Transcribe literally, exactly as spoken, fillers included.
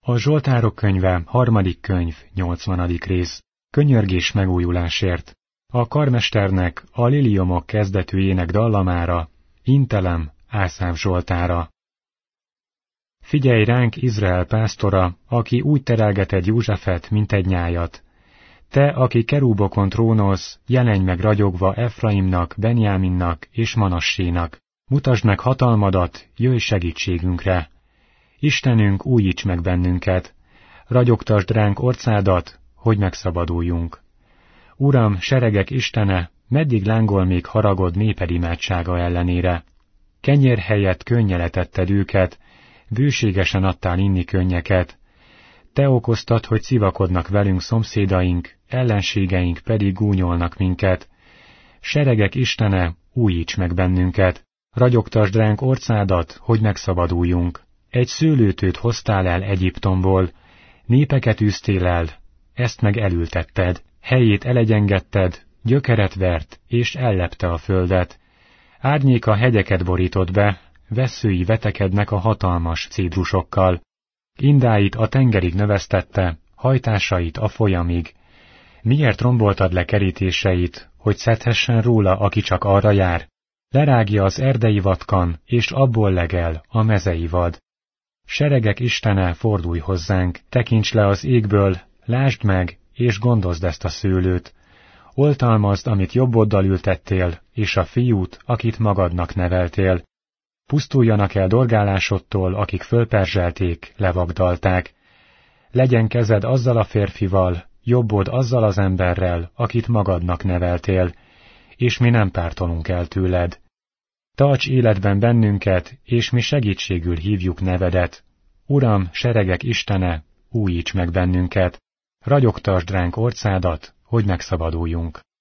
A Zsoltárok könyve, harmadik könyv, nyolcvanadik rész. Könyörgés megújulásért. A karmesternek, a liliomok kezdetűjének dallamára, Intelem, Ászáf Zsoltára. Figyelj ránk, Izrael pásztora, aki úgy terelgeted Józsefet, mint egy nyájat. Te, aki kerúbokon trónolsz, jelenj meg ragyogva Efraimnak, Benjáminnak és Manassénak. Mutasd meg hatalmadat, jöjj segítségünkre. Istenünk, újíts meg bennünket, ragyogtasd ránk orcádat, hogy megszabaduljunk. Uram, seregek Istene, meddig lángol még haragod néped imádsága ellenére? Kenyér helyett könnyel tetted őket, bőségesen adtál inni könnyeket. Te okoztad, hogy szivakodnak velünk szomszédaink, ellenségeink pedig gúnyolnak minket. Seregek Istene, újíts meg bennünket, ragyogtasd ránk orcádat, hogy megszabaduljunk. Egy szőlőtőt hoztál el Egyiptomból, népeket űztél el, ezt meg elültetted, helyét elegyengetted, gyökeret vert, és ellepte a földet. Árnyéka hegyeket borított be, vesszői vetekednek a hatalmas cédrusokkal. Indáit a tengerig növesztette, hajtásait a folyamig. Miért romboltad le kerítéseit, hogy szedhessen róla, aki csak arra jár? Lerágja az erdei vatkan, és abból legel a mezei vad. Seregek Istene, fordulj hozzánk, tekints le az égből, lásd meg, és gondozd ezt a szőlőt. Oltalmazd, amit jobboddal ültettél, és a fiút, akit magadnak neveltél. Pusztuljanak el dorgálásodtól, akik fölperzselték, levagdalták. Legyen kezed azzal a férfival, jobbod azzal az emberrel, akit magadnak neveltél, és mi nem pártolunk el tőled. Tarts életben bennünket, és mi segítségül hívjuk nevedet. Uram, seregek Istene, újíts meg bennünket, ragyogtasd ránk orcádat, hogy megszabaduljunk.